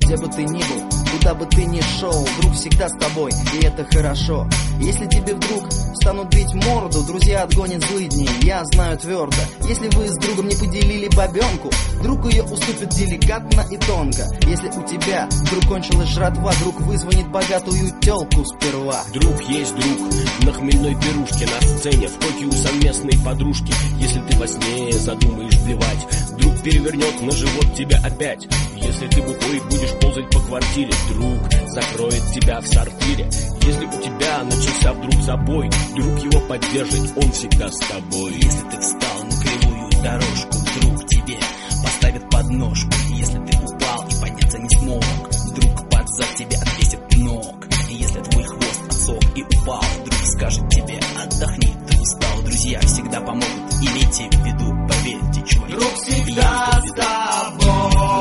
Где бы ты ни был, куда бы ты ни шел, друг всегда с тобой, и это хорошо. Если тебе вдруг станут бить морду, друзья отгонят злыдни, я знаю твердо. Если вы с другом не поделили бабенку, друг ее уступит деликатно и тонко. Если у тебя вдруг кончилась жратва, друг вызвонит богатую тёлку сперва. Друг есть друг, на хмельной пирушке, на сцене, в койке у совместной подружки. Если ты во сне задумаешь блевать, друг перевернет на живот тебя опять. Если ты бухой будешь ползать по квартире, друг закроет тебя в сортире. Если у тебя начался вдруг забой, друг его поддержит, он всегда с тобой. Если ты встал на кривую дорожку, друг тебе поставит подножку. Если ты упал и подняться не смог, друг под зад тебя отвесит ног. И если твой хвост отсох и упал, друг скажет тебе: отдохни, ты устал. Друзья всегда помогут, имейте в виду, поверьте, чуваки. Друг всегда с тобой.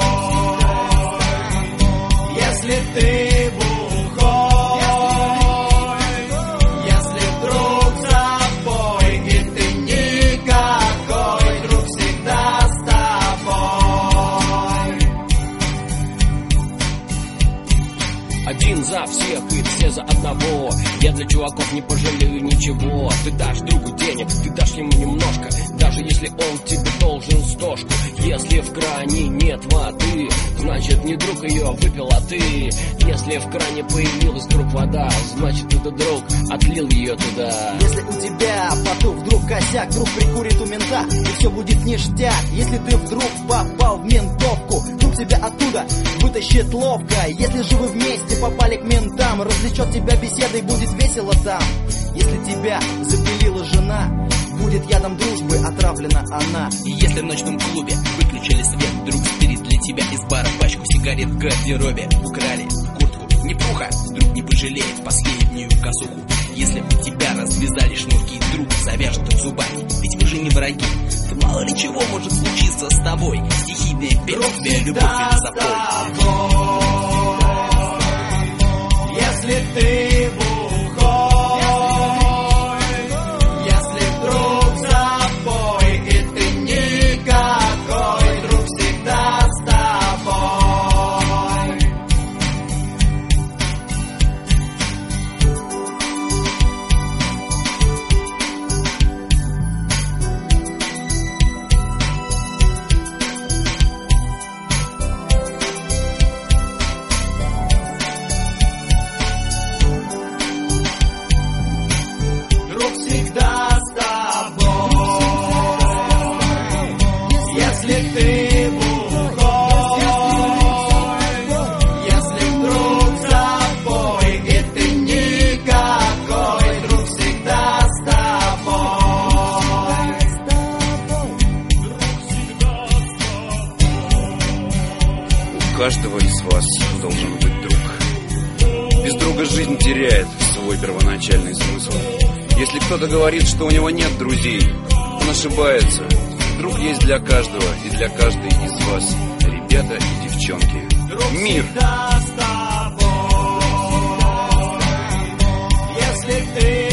Если ты бухой, если друг с тобой, и ты никакой, друг всегда с тобой. Один за всех и все за одного. Я для чуваков не пожалею ничего. Ты дашь другу денег, ты дашь ему немножко, даже если он тебе должен стошку. Если в кране нет воды, значит не друг ее выпил, а ты. Если в кране появилась вдруг вода, значит это друг отлил ее туда. Если у тебя потом вдруг косяк, друг прикурит у мента, и все будет ништяк. Если ты вдруг попал в ментовку, друг тебя оттуда вытащит ловко. Если же вы вместе попали к ментам, развлечет тебя беседой, будет весело там. Если тебя запилила жена, будет ядом дружбы отравлена она. И если в ночном клубе выключили свет, друг стырит для тебя из бара пачку сигарет в гардеробе. Украли куртку, непруха, друг не пожалеет последнюю косуху. Если у тебя развязали шнурки, друг завяжет их зубами, ведь вы же не враги. То мало ли чего может случиться с тобой. Стихийное бедствие, любовь или запой. Если ты бухой, если друг с тобой, и ты никакой, друг всегда с тобой. Друг всегда с тобой. Если ты бухой, если друг с тобой, и ты никакой, друг всегда с тобой. У каждого из вас должен быть друг. Без друга жизнь теряет свой первоначальный смысл. Если кто-то говорит, что у него нет друзей, он ошибается. Друг есть для каждого и для каждой из вас, ребята и девчонки. Мир! Всегда с тобой. Если ты